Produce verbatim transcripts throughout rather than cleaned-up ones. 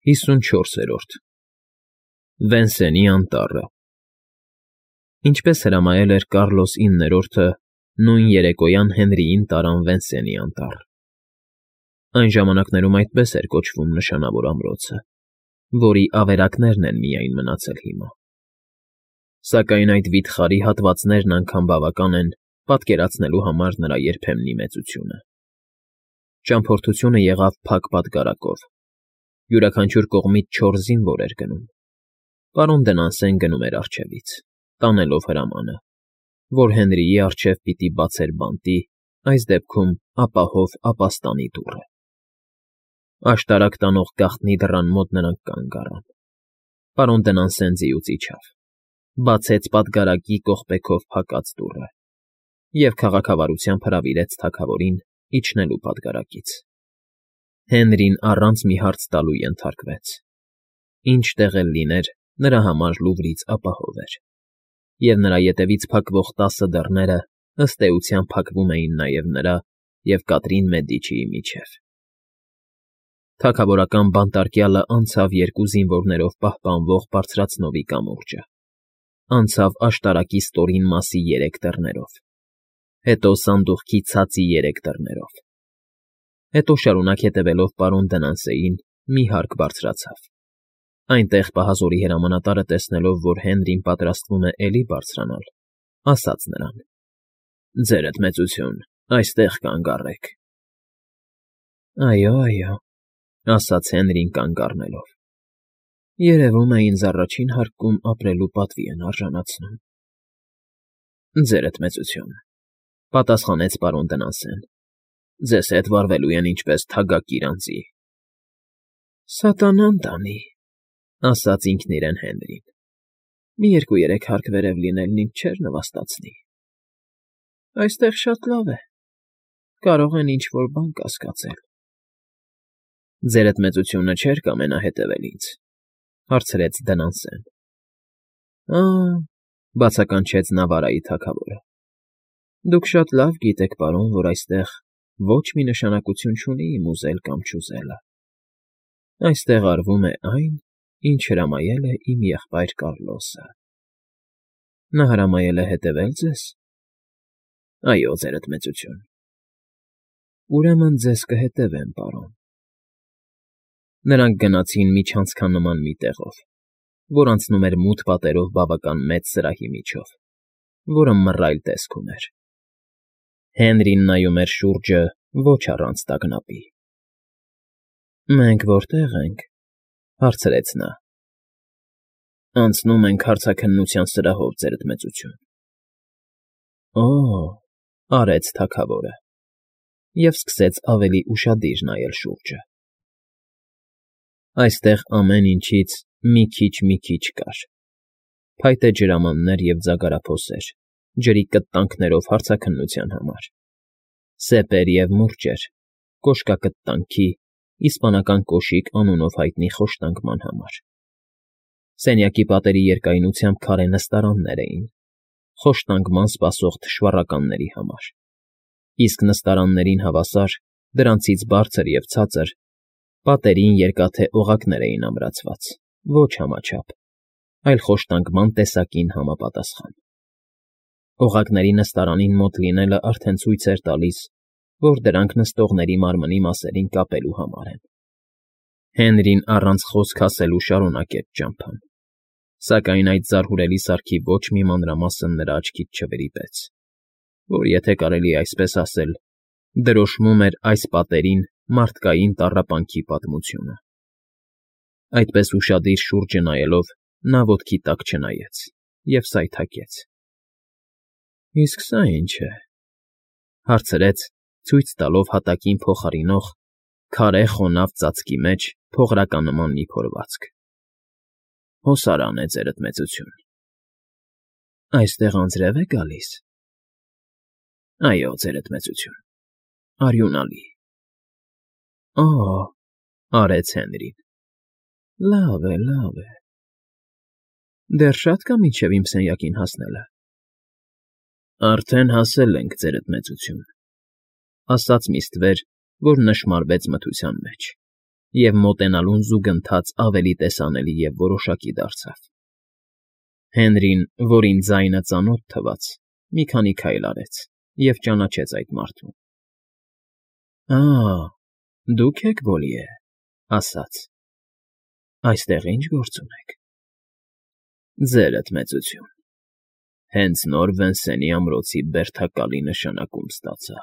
Հիսունչորսերորդ Վենսենի անտառը Ինչպես հրամայել էր Կառլոս իններորդը, նույն երեկոյան Հենրիին տարան Վենսենի անտառ։ Այն ժամանակներում այդպես էր կոչվում նշանավոր ամրոցը, որի ավերակներն են միայն մնացել հիմա։ Սակայն այդ վիթխարի հատվածներն անգամ բավական են պատկերացնելու համար նրա երբեմնի մեծությունը։ Ճամփորդությունը եղավ փակ պատգարակով։ Յուրաքանչյուր կողմից չորս զինվոր էր գնում։ Պարոն Դենանսեն գնում էր առջևից, տանելով հրամանը, որ Հենրիի առջև պիտի բացեր բանտի, այս դեպքում ապահով ապաստանի դուռը։ Աշտարակ տանող գաղտնի դռան մոտ նրանք կանգ առան։ Պարոն Դենանսեն ձիուց իջավ, բացեց պատգարակի կողպեքով փակած դուռը և քաղաքավարությամբ հրավիրեց թագավորին իջնելու պատգարակից։ Հենրին առանց մի հարց տալու ենթարկվեց։ Ինչ տեղ էլ լիներ, նրա համար Լուվրից ապահով էր, և նրա ետևից փակվող տասը դռները ըստ էության փակվում էին նաև նրա և Կատրին Մեդիչիի միջև։ Թագավորական բանտարկյալը անցավ երկու զինվորներով պահպանվող բարձրացնովի կամուրջը, անցավ աշտարակի ստորին մասի երեք դռներով, հետո սանդուղքի ցածի երեք դռներով, հետո շարունակ հետևելով պարոն Դենանսեին մի հարկ բարձրացավ։ Այնտեղ պահազորի հրամանատարը տեսնելով, որ Հենրին պատրաստվում է էլի բարձրանալ, ասաց նրան. «Ձերդ մեծություն, այստեղ կանգ առեք»։ «Այո, այո», ասաց Հենրին կանգ առնելով։ «Երևում է ինձ առաջին հարկում ապրելու պատվի են արժանացնում»։ «Ձերդ մեծություն», պատասխանեց պարոն Դենանսեն, «ձեզ հետ վարվելու են ինչպես թագակիր անձի»։ «Սատանան տանի», ասաց ինքն իրեն Հենրին, «մի երկու֊երեք հարկ վերև լինելն ինձ չէր նվաստացնի։ Այստեղ շատ լավ է, կարող են ինչ֊որ բան կասկածել»։ «Ձերդ մեծությունը չէր կամենա հետևել ինձ», հարցրեց Դենանսեն։ «Ա՜, ֊ բացականչեց Նավարայի թագավորը, ֊ դուք շատ լավ գիտեք, պարոն, որ այստեղ ոչ մի նշանակություն չունի իմ ուզել կամ չուզելը։ Այստեղ արվում է այն, ինչ հրամայել է իմ եղբայր Կառլոսը։ Նա հրամայել է հետևել ձեզ։ Այո, ձերդ մեծություն։ Ուրեմն ձեզ կհետևեմ, պարոն։ Նրանք գնացին միջանցքանման մի տեղով, որ անցնում էր մութ պատերով բավական մեծ սրահի միջով, որը մռայլ տեսք ուներ։ Հենրին նայում էր շուրջը ոչ առանց տագնապի։ «Մենք որտե՞ղ ենք,֊ հարցրեց նա։ «Անցնում ենք հարցաքննության սրահով, ձերդ մեծություն»։ «Օ՜,֊ արեց թագավորը և սկսեց ավելի ուշադիր նայել շուրջը։ Այստեղ ամեն ինչից մի քիչ֊մի քիչ կար. փայտե ջրամաններ և ձագարափոսեր, ջրի կտտանքներով հարցաքննության համար, սեպեր և մուրճեր, կոշկակտտանքի, իսպանական կոշիկ անունով հայտնի խոշտանգման համար։ Սենյակի պատերի երկայնությամբ քարե նստարաններ էին, խոշտանգման սպասող թշվառականների համար, իսկ նստարաններին հավասար, դրանցից բարձր և ցածր, պատերին երկաթե օղակներ էին ամրացված, ոչ համաչափ, այլ խոշտանգման տեսակին համապատասխան։ Օղակների նստարանին մոտ լինելը արդեն ցույց էր տալիս, որ դրանք նստողների մարմնի մասերին կապելու համար են։ Հենրին առանց խոսք ասելու շարունակեց ճամփան, սակայն այդ զարհուրելի սարքի ոչ մի մանրամասն նրա աչքից չվրիպեց, որ, եթե կարելի է այսպես ասել, դրոշմում էր այս պատերին մարդկային տառապանքի պատմությունը։ Այդպես ուշադիր շուրջը նայելով՝ նա ոտքի տակ չնայեց և սայթաքեց։ «Իսկ սա ի՞նչ է,֊ հարցրեց, ցույց տալով հատակին փոխարինող քարե խոնավ ծածկի մեջ փողրականման մի փորվածք։ «Հոսարան է, ձերդ մեծություն»։ «Այստեղ անձրև է գալիս»։ «Այո, ձերդ մեծություն, արյունալի»։ «Օ՜,֊ արեց Հենրին, լավ է, լավ է։ Դեռ շա՞տ կա մինչև իմ սենյակին հասնելը»։ «Արդեն հասել ենք, ձերդ մեծություն», ասաց մի ստվեր, որ նշմարվեց մթության մեջ։ և մոտենալուն զուգընթաց ավելի տեսանելի և որոշակի դարձավ։ Հենրին, որին ձայնը ծանոթ թվաց, մի քանի քայլ արեց և ճանաչեց այդ մարդուն։ ֊ Ա՜, դուք եք Բոլիե,֊ ասաց։֊ Այստեղ ի՞նչ գործ ունեք։ ֊ Ձերդ մեծություն, հենց նոր Վենսենի ամրոցի բերդակալի նշանակում ստացա։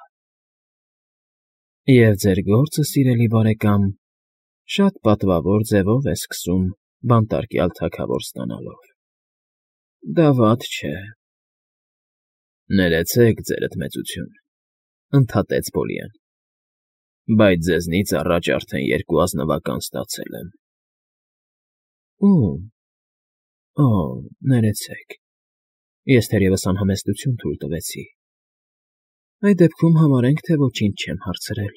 ֊ Եվ ձեր գործը, սիրելի բարեկամ, շատ պատվավոր ձևով է սկսում բանտարկյալ թագավոր ստանալով։ Դա վատ չէ։ ֊ Ներեցեք, ձերդ մեծություն,֊ ընդհատեց Բոլիեն,֊ բայց ձեզնից առաջ արդեն երկու ազնվական ստացել եմ։ ֊ Ո՞ւմ։ Օ՜, ներեցեք, ես թերևս անհամեստություն թույլ տվեցի։ Այդ դեպքում համարենք, թե ոչինչ չեմ հարցրել։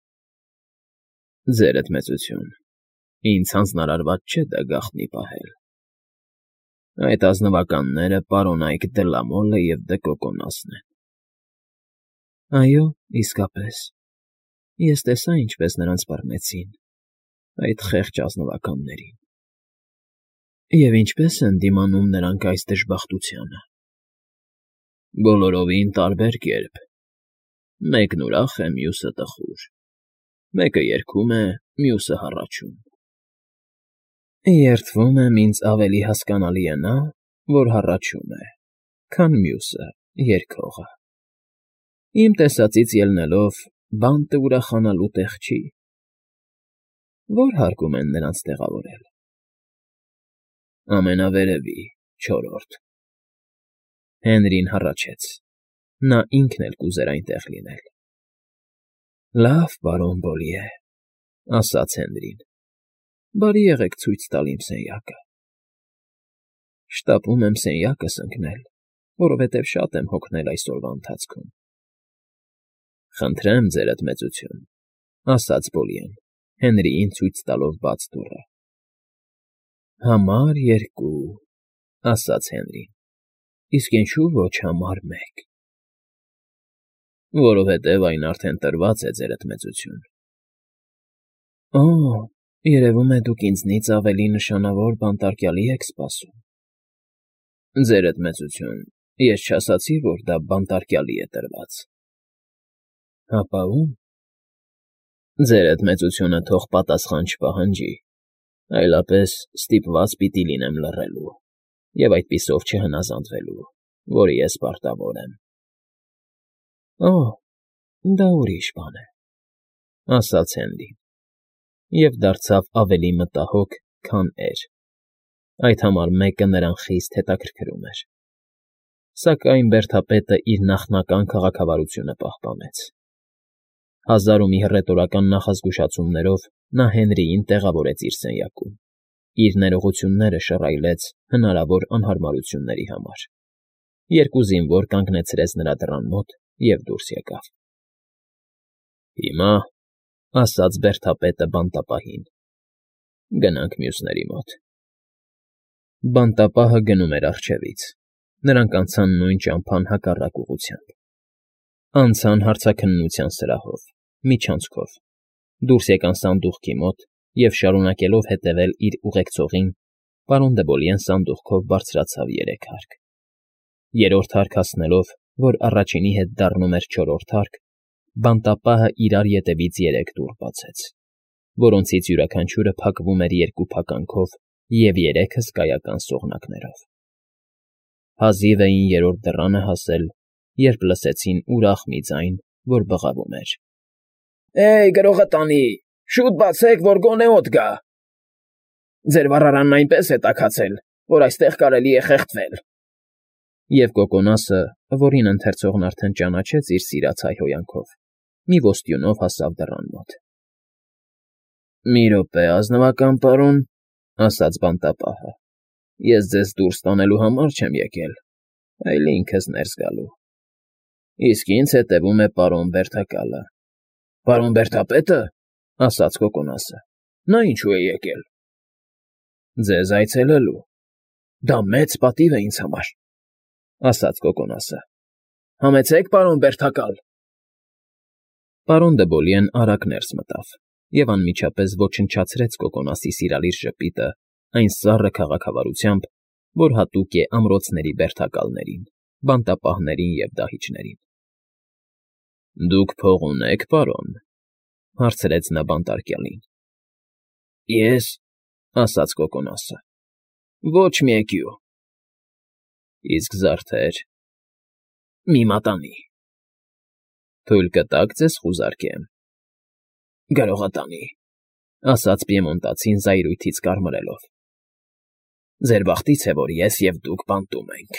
֊ Ձերդ մեծություն, ինձ հանձնարարված չէ դա գաղտնի պահել։ Այդ ազնվականները պարոն Այք Դլամոլը և Դ. Կոկոնոսն են։ ֊ Այո, իսկապես, ես տեսա, ինչպես նրանց բռնեցին, այդ խեղճ ազնվականներին։ Եվ ինչպե՞ս են դիմանում նրանք այս դժբախտությանը։ ֊ Բոլորովին տարբեր կերպ. մեկն ուրախ է, մյուսը՝ տխուր, մեկը երգում է, մյուսը՝ հառաչում։ ֊ Երդվում եմ, ինձ ավելի հասկանալի է նա, որ հառաչում է, քան մյուսը՝ երգողը։ Իմ տեսածից ելնելով, բանտը ուրախանալու տեղ չի։ Ո՞ր հարկում են նրանց տեղավորել։ ֊ Ամենավերևի, չորրորդ։ Հենրին հառաչեց. նա ինքն էլ կուզեր այնտեղ լինել։ ֊ Լավ, պարոն Բոլիե,֊ ասաց Հենրին,֊ բարի եղեք ցույց տալ իմ սենյակը։ ֊ Շտապում եմ սենյակս ընկնել, որովհետև շատ եմ հոգնել այսօրվա ընթացքում։ ֊ Խնդրեմ, ձերդ մեծություն,֊ ասաց Բոլիեն, Հենրիին ցույց տալով բաց դուռը։ ֊ Համար երկու,֊ ասաց Հենրին,֊ իսկ ինչու ոչ համար մեկ։ ֊ Որովհետև այն արդեն տրված է, ձերդ մեծություն։ ֊ Օ՜, երևում է, դուք ինձնից ավելի նշանավոր բանտարկյալի եք սպասում։ ֊ Ձերդ մեծություն, ես չասացի, որ դա բանտարկյալի է տրված։ ֊ Հապա ո՞ւմ։ ֊ Ձերդ մեծությունը թող պատասխան չպահանջի, այլապես ստիպված պիտի լինեմ լռելու և այդպիսով չհնազանդվելու, որի ես պարտավոր եմ։ ֊ Օ՜, դա ուրիշ բան է,֊ ասաց Հենրին և դարձավ ավելի մտահոգ, քան էր. այդ համար մեկը նրան խիստ հետաքրքրում էր։ Սակայն բերդապետը իր նախնական քաղաքավարությունը պահպանեց։ Հազար ու մի հռետորական նախազգուշացումներով նա Հենրիին տեղավորեց իր սենյակում, իր ներողությունները շռայլեց հնարավոր անհարմարությունների համար, երկու զինվոր կանգնեցրեց նրա դռան մոտ և դուրս եկավ։ ֊ Հիմա,֊ ասաց բերդապետը բանտապահին,֊ գնանք մյուսների մոտ։ Բանտապահը գնում էր առջևից, նրանք անցան նույն ճամփան հակառակ ուղղությամբ։ Անցան հարցաքննության սրահով, միջանցքով, դուրս եկան սանդուղքի մոտ և, շարունակելով հետևել իր ուղեկցողին, պարոն դե Բոլիեն սանդուղքով բարձրացավ երեք հարկ։ Երրորդ հարկ հասնելով, որ առաջինի հետ դառնում էր չորրորդ հարկ, բանտապահը իրար ետևից երեք դուռ բացեց, որոնցից յուրաքանչյուրը փակվում էր երկու փականքով և երեքը հսկայական սողնակներով։ Հազիվ էին երրորդ դռանը հասել, երբ լսեցին ուրախ մի ձայն, որ բղավում էր. «Է՜յ, գրողը տանի, շուտ բացեք, որ գոնե օդ գա… Ձեր վառարանն այնպես է տաքացել, որ այստեղ կարելի է խեղդվել…» Եվ Կոկոնոսը, որին ընթերցողն արդեն ճանաչեց իր սիրած հայհոյանքով, մի ոստյունով հասավ դռան մոտ։ ֊ Մի րոպե, ազնվական պարոն,֊ ասաց բանտապահը,֊ ես ձեզ դուրս տանելու համար չեմ եկել, այլ ինքս ներս գալու… Իսկ ինձ հետևում է պարոն բերդակալը։ ֊ Պարոն բերդապետը,֊ ասաց Կոկոնոսը,֊ նա ինչու է եկել։ ֊ Ձեզ այցելելու։ ֊ Դա մեծ պատիվ է ինձ համար,֊ ասաց Կոկոնոսը։ ֊ Համեցեք, պարոն բերդակալ… Պարոն դե Բոլիեն արագ ներս մտավ և անմիջապես ոչնչացրեց Կոկոնասի սիրալիր ժպիտը այն սառը քաղաքավարությամբ, որ հատուկ է ամրոցների բերդակալներին, բանտապահներին և դահիճներին։ ֊ Դուք փող ունե՞ք, պարոն,֊ հարցրեց նա բանտարկյալին։ ֊ Ես,֊ ասաց Կոկոնասը,֊ ոչ մեկ֊յու։ ֊ Իսկ զարդե՞ր։ ֊ Մի մատանի։ ֊ Թույլ կտա՞ք ձեզ խուզարկեմ։ ֊ Գրողատանի,֊ ասաց պիեմոնտացին զայրույթից կարմրելով։ ֊ Ձեր բախտից է, որ ես և դուք բանտում ենք։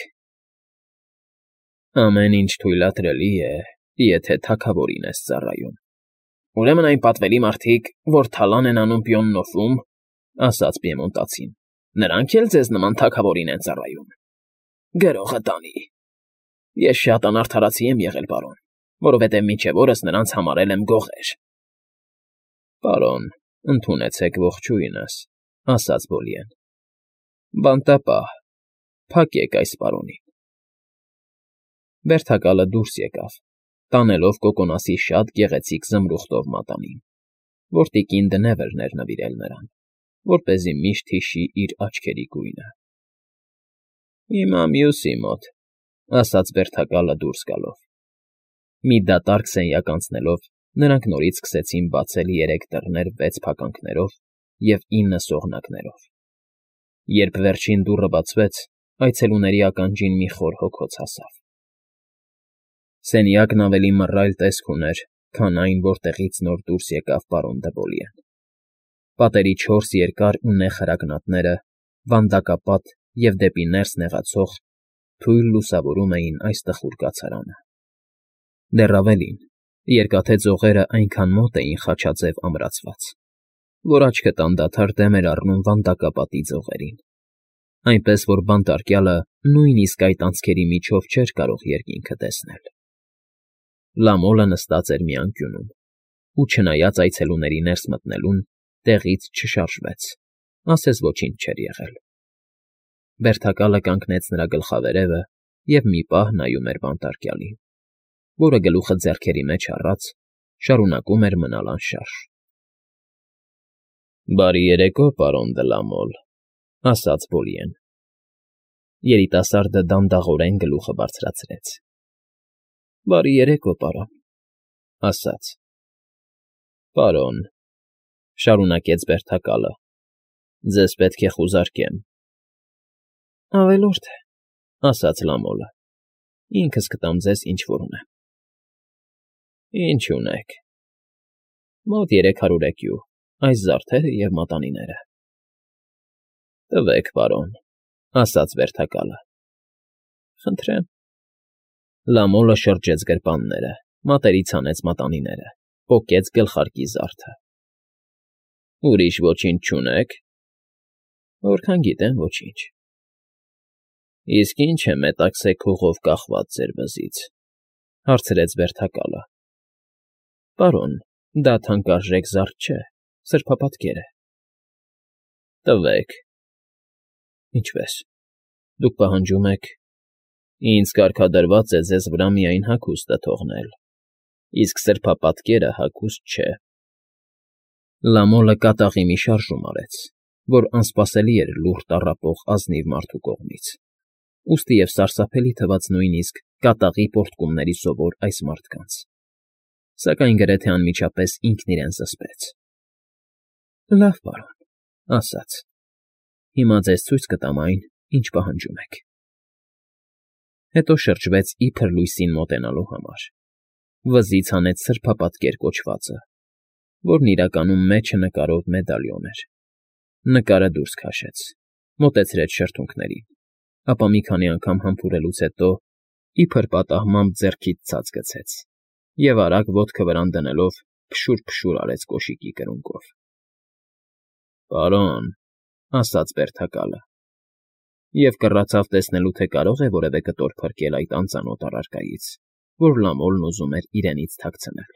֊ Ամեն ինչ թույլատրելի է, եթե թագավորին ես ծառայում։ ֊ Ուրեմն այն պատվելի մարդիկ, որ թալան են անում Պիոննոֆում,֊ ասաց պիեմոնտացին, նրանք էլ ձեզ նման թագավորին են ծառայում։ ֊ Գրողատանի։ Ես շատ անարդարացի եմ եղել, պարոն, որովհետև մինչև օրս նրանց համարել եմ գողեր։ ֊ Պարոն, ընդունեցեք ողջույնս,֊ ասաց Բոլիեն։ ֊ Բանտապահ, փակեք այս պարոնին։ Բերդակալը դուրս եկավ, տանելով Կոկոնասի շատ գեղեցիկ զմրուխտով մատանին, որ տիկին Դնևրն էր նվիրել նրան, որպեսզի միշտ հիշի իր աչքերի գույնը։ ֊ Հիմա մյուսի մոտ,֊ ասաց բերդակալը դուրս գալով։ Մի դատարկ սենյակ անցնելով՝ նրանք նորից սկսեցին բացել երեք դռներ վեց փականքներով և ինը սողնակներով։ Երբ վերջին դուռը բացվեց, այցելուների ականջին մի խոր հոգոց հասավ։ Սենյակն ավելի մռայլ տեսք ուներ, քան այն, որտեղից նոր դուրս եկավ պարոն դը Բոլիեն։ Պատերի չորս երկար ու նեղ հրագնատները, վանդակապատ և դեպի ներս նեղացող, թույլ լուսավորում էին այս տխուր կացարանը։ Դեռ ավելին, երկաթե ձողերն այնքան մոտ էին խաչաձև ամրացված, որ աչքդ անդադար դեմ էր առնում վանդակապատի ձողերին, այնպես որ բանտարկյալը նույնիսկ այդ անցքերի միջով չէր կարող երկինքը տեսնել։ Լամոլը նստած էր մի անկյունում ու, չնայած այցելուների ներս մտնելուն, տեղից չշարժվեց, ասես ոչինչ չէր եղել։ Բերդակալը կանգնեց նրա գլխավերևը և մի պահ նայում էր բանտարկյալին, որը գլուխը ձեռքերի մեջ առած, շարունակում էր մնալ անշարժ։ ֊ Բարի երեկո, պարոն դը Լամոլ,֊ ասաց Բոլիեն։ Երիտասարդը դանդաղորեն գլուխը բարձրացրեց։ ֊ Բարի երեկո, պարոն,֊ ասաց։ ֊ Պարոն,֊ շարունակեց բերդակալը,֊ ձեզ պետք է խուզարկեմ։ ֊ Ավելորդ է,֊ ասաց Լամոլը,֊ ինքս կտամ ձեզ, ինչ որ ունեմ։ ֊ Ինչ ունեք։ ֊ Մոտ երեք հարյուր էկյու, այս զարդերը և մատանիները։ ֊ Տվեք, պարոն,֊ ասաց բերդակալը։ ֊ Խնդրեմ։ Լամոլը շրջեց գրպանները, մատերից հանեց մատանիները, պոկեց գլխարկի զարդը։ ֊ Ուրիշ ոչինչ չունե՞ք։ ֊ Որքան գիտեմ, ոչինչ։ ֊ Իսկ ի՞նչ է մետաքսե քողով կախված ձեր վզից,֊ հարցրեց բերդակալը։ ֊ Պարոն, դա թանկարժեք զարդ չէ, սրբապատկեր է։ ֊ Տվեք։ ֊ Ինչպե՞ս, դուք պահանջում եք… Ինձ կարգադրված է ձեզ վրա միայն հագուստը թողնել, իսկ սրբապատկերը հագուստ չէ։ Լամոլը կատաղի մի շարժում արեց, որ անսպասելի էր լուռ տառապող ազնիվ մարդու կողմից, ուստի և սարսափելի թվաց նույնիսկ կատաղի պոռթկումների սովոր այս մարդկանց, սակայն գրեթե անմիջապես ինքն իրեն զսպեց։ ֊ Լավ, պարոն,֊ ասաց,֊ հիմա ձեզ ցույց կտամ այն, ինչ պահանջում եք։ Հետո շրջվեց իբր լույսին մոտենալու համար, վզից հանեց սրբապատկեր կոչվածը, որն իրականում մեջը նկարով մեդալիոն էր, նկարը դուրս քաշեց, մոտեցրեց շրթունքներին, ապա մի քանի անգամ համբուրելուց հետո իբր պատահմամբ ձեռքից ցած գցեց և արագ ոտքը վրան դնելով փշուր֊փշուր արեց կոշիկի կրունկով։ ֊ Պարոն,֊ ասաց բերդակալը, և կռացավ տեսնելու, թե կարող է որևէ կտոր փրկել այդ անծանոթ առարկայից, որ Լամոլն ուզում էր իրենից թաքցնել։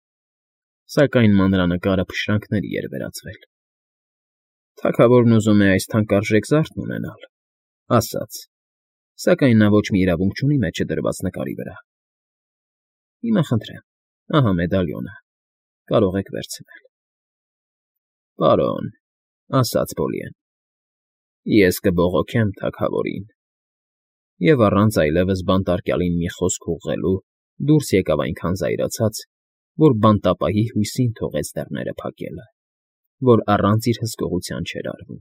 Սակայն մանրանկարը փշրանքների էր վերածվել։ ֊ Թագավորն ուզում է այս թանկարժեք զարդն ունենալ,֊ ասաց, սակայն նա ոչ մի իրավունք չունի մեջը դրված նկարի վրա։ Հիմա խնդրեմ, ահա մեդալիոնը, կարող եք վերցնել։ Պարոն,֊ ասաց Պոլիեն,֊ ես կբողոքեմ թագավորին…֊ Եվ առանց այլևս բանտարկյալին մի խոսք ուղղելու դուրս եկավ այնքան զայրացած, որ բանտապահի հույսին թողեց դռները փակելը, որ առանց իր հսկողության չէր արվում…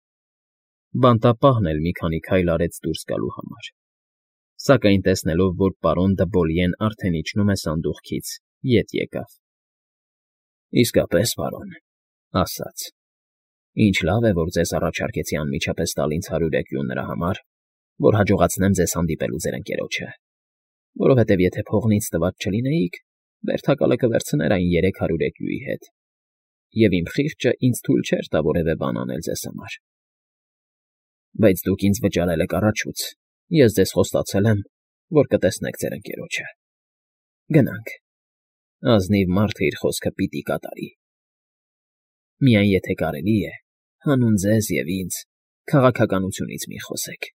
Բանտապահն էլ մի քանի քայլ արեց դուրս գալու համար, սակայն տեսնելով, որ պարոն Դը Բոլիեն արդեն իջնում է սանդուղքից, ետ եկավ։ ֊ Իսկապես, պարոն,֊ ասաց,֊ ինչ լավ է, որ ձեզ առաջարկեցի անմիջապես տալ ինձ հարյուր էկյու նրա համար, որ հաջողացնեմ ձեզ հանդիպելու ձեր ընկերոջը, որովհետև եթե փողն ինձ տված չլինեիք, բերդակալը կվերցներ այն երեք հարյուր էկյուի հետ, և իմ խիղճը ինձ թույլ չէր տա որևէ բան անել ձեզ համար։ Բայց դուք ինձ վճարել եք առաջուց, ես ձեզ խոստացել եմ, որ կտեսնեք ձեր ընկերոջը։ Գնանք, ազնիվ մարդը իր խոսքը պիտի կատարի։ Միայն եթե կարելի է, հանուն ձեզ և ինձ քաղաքականությունից մի խոսեք։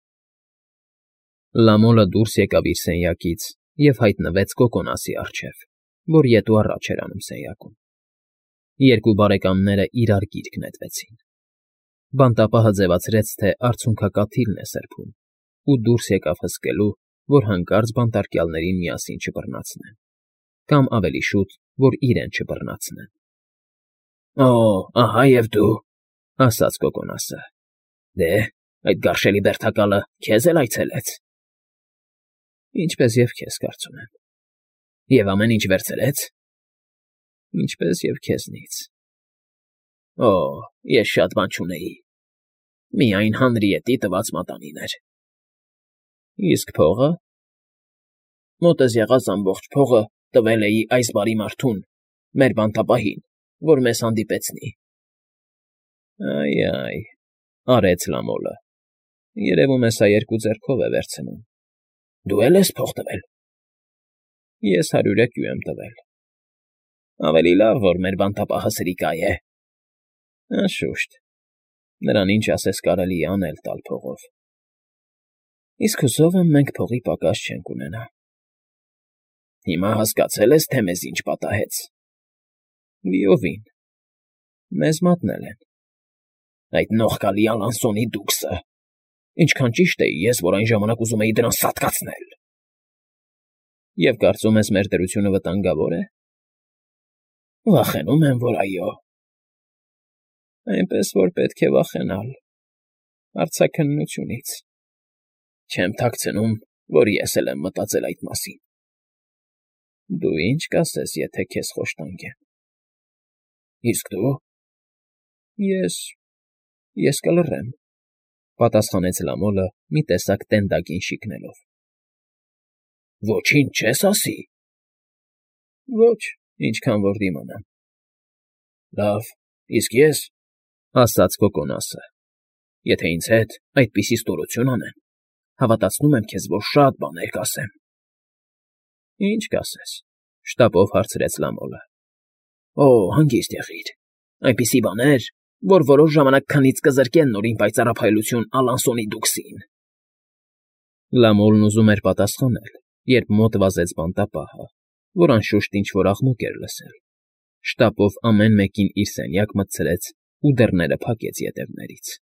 Լամոլը դուրս եկավ իր սենյակից և հայտնվեց Կոկոնասի առջև, որ ետ ու առաջ էր անում սենյակում։ Երկու բարեկամները իրար գիրկ նետվեցին։ Բանտապահը ձևացրեց, թե արցունքակաթիլն է սրբում, ու դուրս եկավ հսկելու, որ հանկարծ բանտարկյալներին միասին չբռնացնեն, կամ ավելի շուտ, որ իրեն չբռնացնեն։ ֊ Օ՜, ահա և դու,֊ ասաց Կոկոնասը։ Դե, այդ գարշելի բերդակալը քեզ էլ այցելեց։ ֊ Ինչպես և քեզ, կարծում եմ։ ֊ Եվ ամեն ինչ վերցրեց։ ֊ Ինչպես և քեզնից։ ֊ Օ՜, ես շատ բան չունեի, միայն Հանրիետի տված մատանիներ։ ֊ Իսկ փողը։ ֊ Մոտս եղած ամբողջ փողը տվել էի այս բարի մարդուն, մեր բանտապահին, որ մեզ հանդիպեցնի։ ֊ Այ֊այ,֊ արեց Լամոլը,֊ երևում է սա երկու ձեռքով է վերցնում։ ֊ Դու է՞լ ես փող տվել։ ֊ Ես հարյուր էկյու եմ տվել։ ֊ Ավելի լավ, որ մեր բանտապահը սրիկա է։ ֊ Անշուշտ, նրան ինչ ասես կարելի է անել տալ փողով։ ֊ Իսկ հուսով եմ, մենք փողի պակաս չենք ունենա։ ֊ Հիմա հասկացե՞լ ես, թե մեզ ինչ պատահեց։ ֊ Լիովին, մեզ մատնել են։ ֊ Այդ նողկալի Ալանսոնի դուքսը… Ինչքան ճիշտ էի ես, որ այն ժամանակ ուզում էի դրան սատկացնել։ ֊ Եվ կարծում ես, մեր դրությունը վտանգավոր է։ ֊ Վախենում եմ, որ այո։ ֊ Այնպես որ պետք է վախենալ… արձաքննությունից… Չեմ թաքցնում, որ ես էլ եմ մտածել այդ մասին։ ֊ Դու ի՞նչ կասես, եթե քեզ խոշտանգեն։ ֊ Իսկ դու։ ֊ Ես… ես կլռեմ,֊ պատասխանեց Լամոլը մի տեսակ տենդակին շիկնելով։ ֊ Ոչինչ չես ասի։ ֊ Ոչ, ինչքան որ դիմանամ։ ֊ Լավ, իսկ ես,֊ ասաց Կոկոնասը,֊ եթե ինձ հետ այդպիսի ստորություն անեն, հավատացնում եմ քեզ, որ շատ բաներ կասեմ։ ֊ Ի՞նչ կասես,֊ շտապով հարցրեց Լամոլը։ ֊ Օ՜, հանգիստ եղիր… Այնպիսի բաներ, որ որոշ ժամանակ քնից կզրկեն նորին պայծառափայլություն Ալանսոնի դուքսին… Լամոլն ուզում էր պատասխանել, երբ մոտ վազեց բանտապահը, որ անշուշտ ինչ֊որ աղմուկ էր լսել, շտապով ամեն մեկին իր սենյակ մտցրեց ու դռները փակեց ետևներից։